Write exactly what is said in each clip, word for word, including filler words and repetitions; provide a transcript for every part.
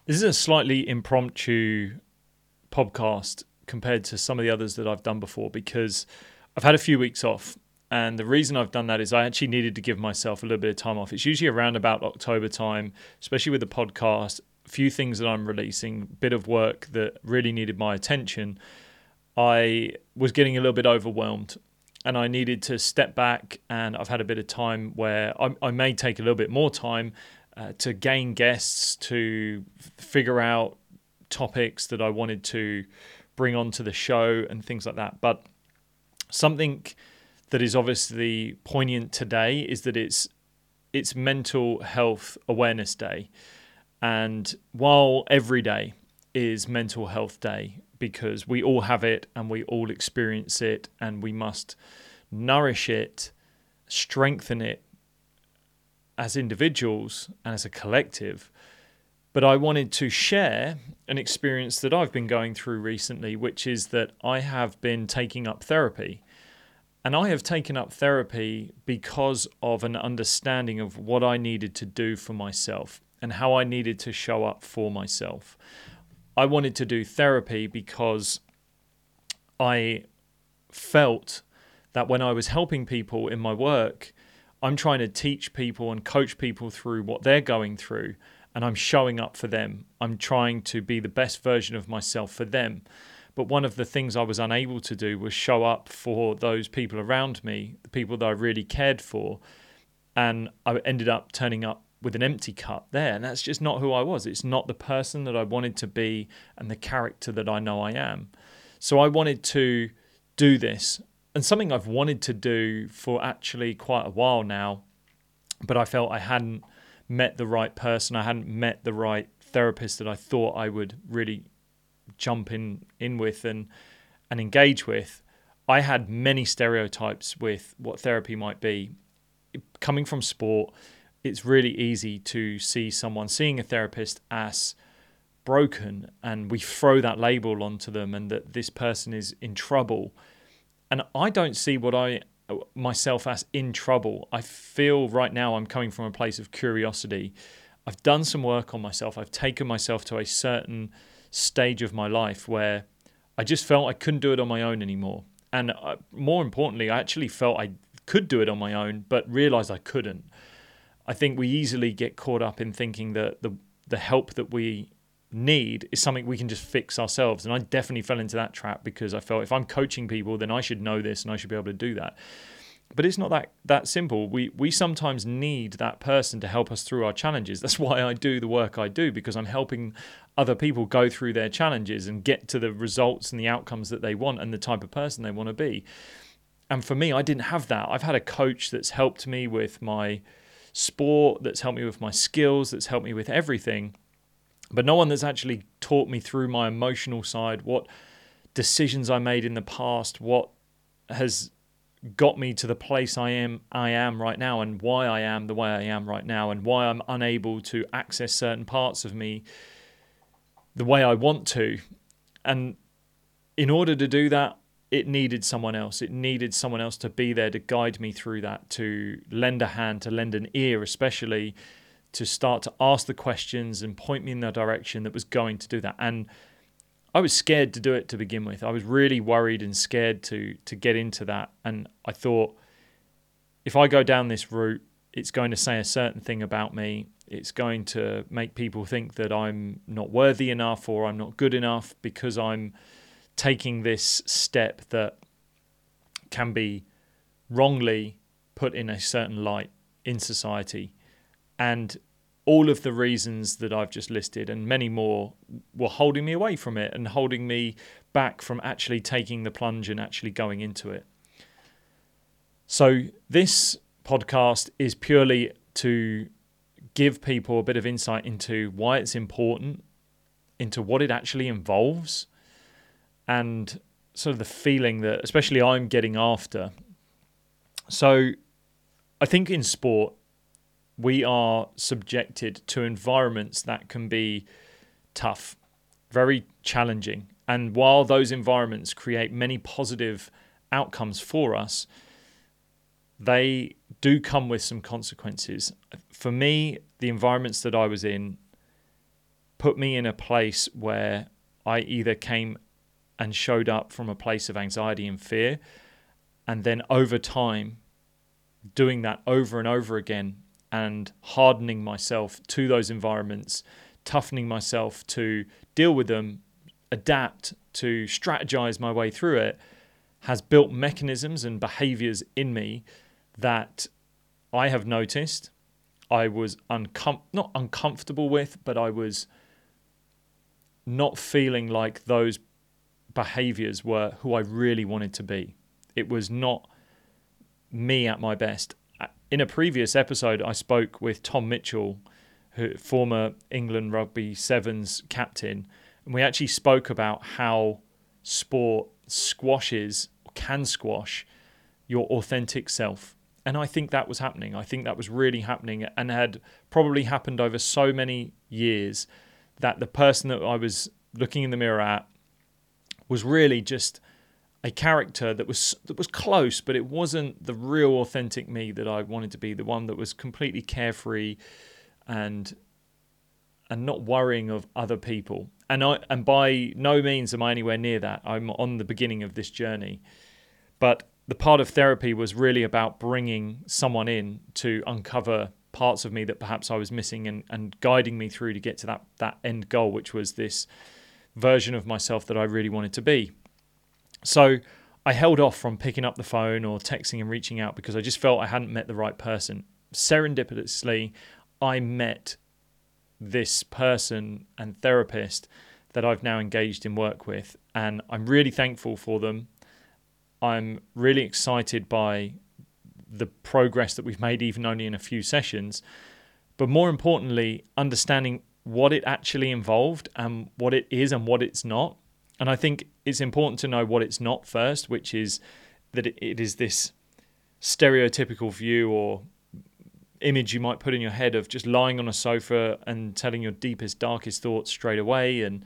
This is a slightly impromptu podcast compared to some of the others that I've done before because I've had a few weeks off. And the reason I've done that is I actually needed to give myself a little bit of time off. It's usually around about October time, especially with the podcast, a few things that I'm releasing, a bit of work that really needed my attention. I was getting a little bit overwhelmed and I needed to step back, and I've had a bit of time where I, I may take a little bit more time uh, to gain guests, to f- figure out topics that I wanted to bring onto the show and things like that. But something that is obviously poignant today is that it's it's Mental Health Awareness Day. And while every day is Mental Health Day, because we all have it and we all experience it, and we must nourish it, strengthen it as individuals and as a collective. But I wanted to share an experience that I've been going through recently, which is that I have been taking up therapy. And I have taken up therapy because of an understanding of what I needed to do for myself and how I needed to show up for myself. I wanted to do therapy because I felt that when I was helping people in my work, I'm trying to teach people and coach people through what they're going through, and I'm showing up for them. I'm trying to be the best version of myself for them. But one of the things I was unable to do was show up for those people around me, the people that I really cared for. And I ended up turning up with an empty cup there. And that's just not who I was. It's not the person that I wanted to be and the character that I know I am. So I wanted to do this, and something I've wanted to do for actually quite a while now, but I felt I hadn't met the right person. I hadn't met the right therapist that I thought I would really jump in, in with and, and engage with. I had many stereotypes with what therapy might be. Coming from sport, it's really easy to see someone seeing a therapist as broken, and we throw that label onto them and that this person is in trouble. And I don't see what I myself as in trouble. I feel right now I'm coming from a place of curiosity. I've done some work on myself. I've taken myself to a certain stage of my life where I just felt I couldn't do it on my own anymore. And uh, more importantly, I actually felt I could do it on my own, but realized I couldn't. I think we easily get caught up in thinking that the the help that we need is something we can just fix ourselves. And I definitely fell into that trap because I felt if I'm coaching people, then I should know this and I should be able to do that. But it's not that that simple. We we sometimes need that person to help us through our challenges. That's why I do the work I do, because I'm helping other people go through their challenges and get to the results and the outcomes that they want and the type of person they want to be. And for me, I didn't have that. I've had a coach that's helped me with my sport, that's helped me with my skills, that's helped me with everything. But no one that's actually taught me through my emotional side, what decisions I made in the past, what has got me to the place I am I am right now, and why I am the way I am right now, and why I'm unable to access certain parts of me the way I want to. And in order to do that, it needed someone else. It needed someone else to be there to guide me through that, to lend a hand, to lend an ear, especially to start to ask the questions and point me in the direction that was going to do that. And I was scared to do it to begin with. I was really worried and scared to to get into that. And I thought, if I go down this route, it's going to say a certain thing about me. It's going to make people think that I'm not worthy enough or I'm not good enough because I'm taking this step that can be wrongly put in a certain light in society. And all of the reasons that I've just listed and many more were holding me away from it and holding me back from actually taking the plunge and actually going into it. So this podcast is purely to give people a bit of insight into why it's important, into what it actually involves, and sort of the feeling that especially I'm getting after. So I think in sport, we are subjected to environments that can be tough, very challenging. And while those environments create many positive outcomes for us, they do come with some consequences. For me, the environments that I was in put me in a place where I either came and showed up from a place of anxiety and fear, and then over time, doing that over and over again and hardening myself to those environments, toughening myself to deal with them, adapt, to strategize my way through it, has built mechanisms and behaviors in me that I have noticed I was uncom- not uncomfortable with, but I was not feeling like those behaviors were who I really wanted to be. It was not me at my best. In a previous episode, I spoke with Tom Mitchell, who, former England Rugby Sevens captain, and we actually spoke about how sport squashes, or can squash, your authentic self. And I think that was happening. I think that was really happening and had probably happened over so many years that the person that I was looking in the mirror at was really just a character that was that was close, but it wasn't the real authentic me that I wanted to be, the one that was completely carefree and and not worrying of other people. And I and by no means am I anywhere near that. I'm on the beginning of this journey. But the part of therapy was really about bringing someone in to uncover parts of me that perhaps I was missing and, and guiding me through to get to that, that end goal, which was this version of myself that I really wanted to be. So I held off from picking up the phone or texting and reaching out because I just felt I hadn't met the right person. Serendipitously, I met this person and therapist that I've now engaged in work with, and I'm really thankful for them. I'm really excited by the progress that we've made, even only in a few sessions, but more importantly, understanding what it actually involved and what it is and what it's not. And I think it's important to know what it's not first, which is that it is this stereotypical view or image you might put in your head of just lying on a sofa and telling your deepest, darkest thoughts straight away, and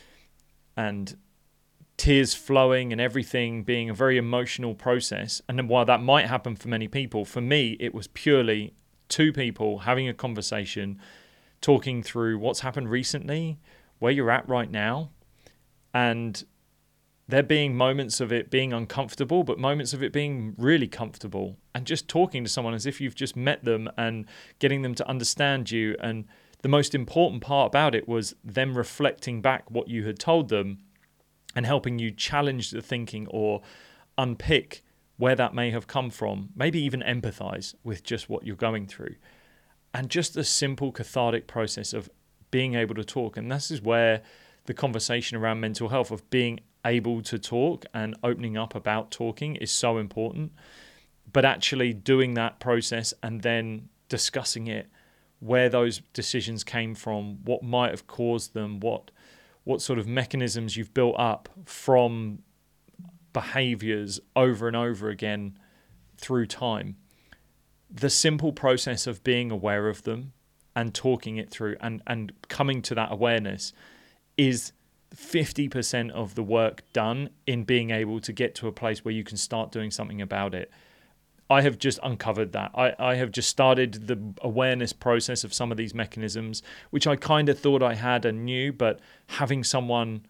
and tears flowing and everything being a very emotional process. And then while that might happen for many people, for me, it was purely two people having a conversation, talking through what's happened recently, where you're at right now, and there being moments of it being uncomfortable, but moments of it being really comfortable, and just talking to someone as if you've just met them and getting them to understand you. And the most important part about it was them reflecting back what you had told them and helping you challenge the thinking or unpick where that may have come from, maybe even empathize with just what you're going through. And just the simple cathartic process of being able to talk. And this is where the conversation around mental health, of being able to talk and opening up about talking, is so important. But actually doing that process and then discussing it, where those decisions came from, what might have caused them, what what sort of mechanisms you've built up from behaviors over and over again through time. The simple process of being aware of them and talking it through and, and coming to that awareness is fifty percent of the work done in being able to get to a place where you can start doing something about it. I have just uncovered that. I, I have just started the awareness process of some of these mechanisms, which I kind of thought I had and knew, but having someone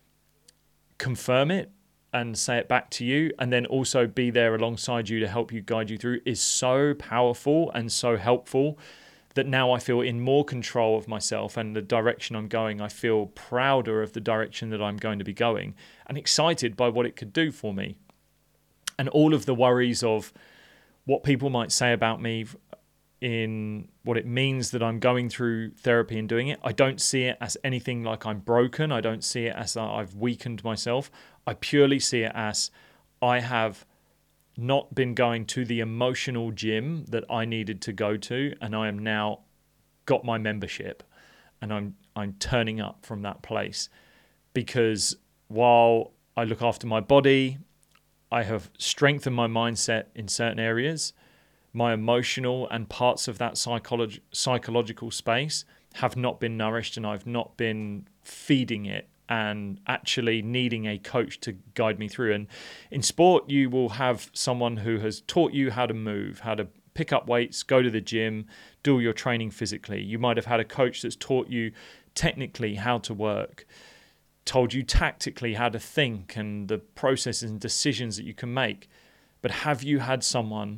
confirm it and say it back to you, and then also be there alongside you to help you, guide you through, is so powerful and so helpful that now I feel in more control of myself and the direction I'm going. I feel prouder of the direction that I'm going to be going and excited by what it could do for me. And all of the worries of what people might say about me, in what it means that I'm going through therapy and doing it, I don't see it as anything like I'm broken. I don't see it as I've weakened myself. I purely see it as I have not been going to the emotional gym that I needed to go to, and I am now got my membership, and I'm I'm turning up from that place. Because while I look after my body, I have strengthened my mindset in certain areas. My emotional and parts of that psychology, psychological space have not been nourished, and I've not been feeding it and actually needing a coach to guide me through. And in sport, you will have someone who has taught you how to move, how to pick up weights, go to the gym, do your training physically. You might have had a coach that's taught you technically how to work, told you tactically how to think and the processes and decisions that you can make. But have you had someone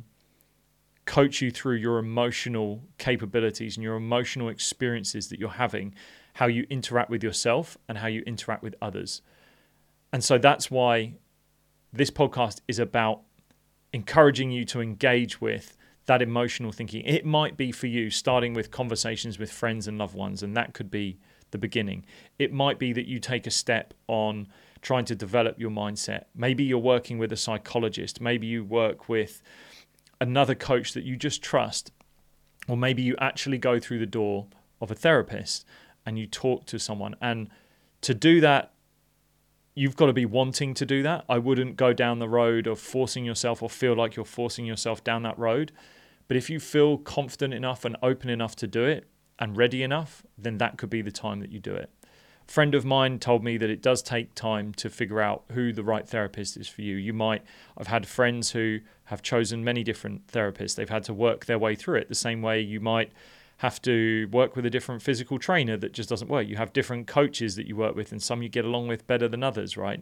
coach you through your emotional capabilities and your emotional experiences that you're having, how you interact with yourself and how you interact with others? And so that's why this podcast is about encouraging you to engage with that emotional thinking. It might be for you starting with conversations with friends and loved ones, and that could be the beginning. It might be that you take a step on trying to develop your mindset. Maybe you're working with a psychologist. Maybe you work with another coach that you just trust. Or maybe you actually go through the door of a therapist and you talk to someone. And to do that, you've got to be wanting to do that. I wouldn't go down the road of forcing yourself or feel like you're forcing yourself down that road. But if you feel confident enough and open enough to do it and ready enough, then that could be the time that you do it. A friend of mine told me that it does take time to figure out who the right therapist is for you. You might, I've had friends who have chosen many different therapists. They've had to work their way through it the same way you might have to work with a different physical trainer that just doesn't work. You have different coaches that you work with, and some you get along with better than others, right?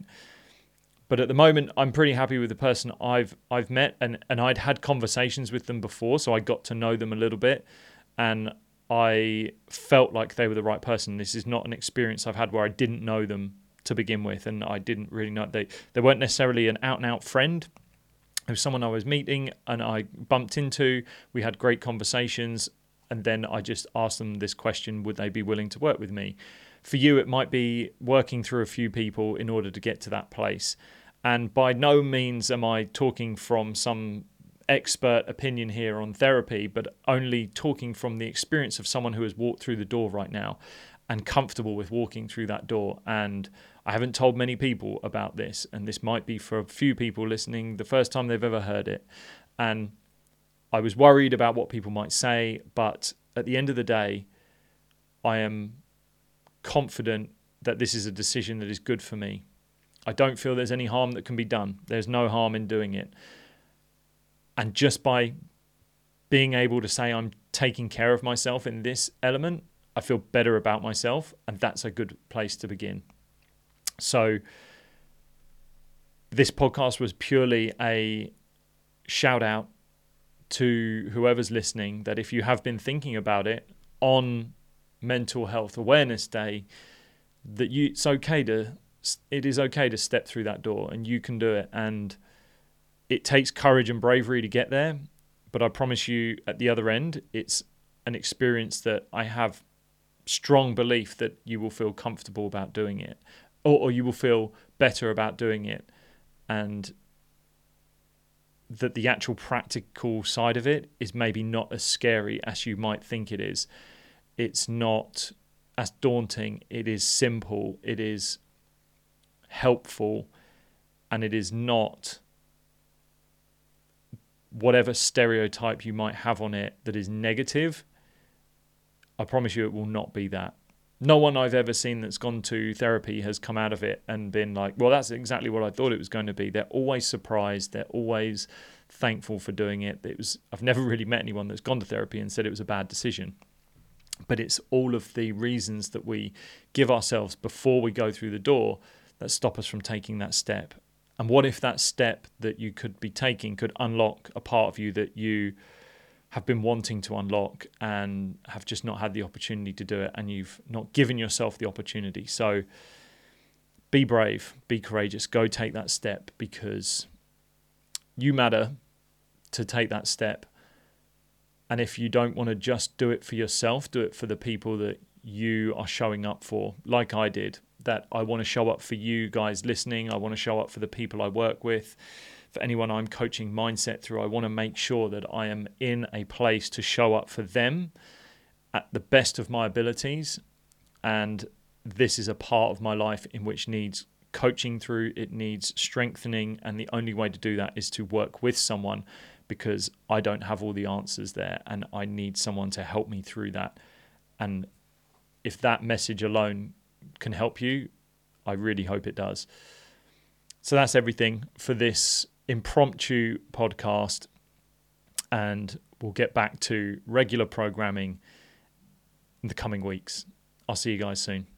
But at the moment, I'm pretty happy with the person I've I've met, and, and I'd had conversations with them before, so I got to know them a little bit, and I felt like they were the right person. This is not an experience I've had where I didn't know them to begin with, and I didn't really know they they weren't necessarily an out and out friend. It was someone I was meeting and I bumped into. We had great conversations, and then I just asked them this question: would they be willing to work with me? For you, it might be working through a few people in order to get to that place. And by no means am I talking from some expert opinion here on therapy, but only talking from the experience of someone who has walked through the door right now and comfortable with walking through that door. And I haven't told many people about this, and this might be for a few people listening the first time they've ever heard it. And I was worried about what people might say, but at the end of the day, I am confident that this is a decision that is good for me. I don't feel there's any harm that can be done. There's no harm in doing it. And just by being able to say I'm taking care of myself in this element, I feel better about myself, and that's a good place to begin. So this podcast was purely a shout out to whoever's listening, that if you have been thinking about it on Mental Health Awareness Day, that you it's okay to it is okay to step through that door, and you can do it. And it takes courage and bravery to get there, but I promise you at the other end, it's an experience that I have strong belief that you will feel comfortable about doing it, or, or you will feel better about doing it, and that the actual practical side of it is maybe not as scary as you might think it is. It's not as daunting. It is simple. It is helpful, and it is not whatever stereotype you might have on it that is negative. I promise you it will not be that. No one I've ever seen that's gone to therapy has come out of it and been like, well, that's exactly what I thought it was going to be. They're always surprised. They're always thankful for doing it. It was, I've never really met anyone that's gone to therapy and said it was a bad decision. But it's all of the reasons that we give ourselves before we go through the door that stop us from taking that step. And what if that step that you could be taking could unlock a part of you that you have been wanting to unlock and have just not had the opportunity to do it, and you've not given yourself the opportunity. So be brave, be courageous, go take that step, because you matter to take that step. And if you don't want to just do it for yourself, do it for the people that you are showing up for, like I did. That I want to show up for you guys listening. I want to show up for the people I work with, for anyone I'm coaching mindset through. I want to make sure that I am in a place to show up for them at the best of my abilities. And this is a part of my life in which needs coaching through, it needs strengthening. And the only way to do that is to work with someone, because I don't have all the answers there, and I need someone to help me through that. And if that message alone can help you, I really hope it does. So that's everything for this impromptu podcast, and we'll get back to regular programming in the coming weeks. I'll see you guys soon.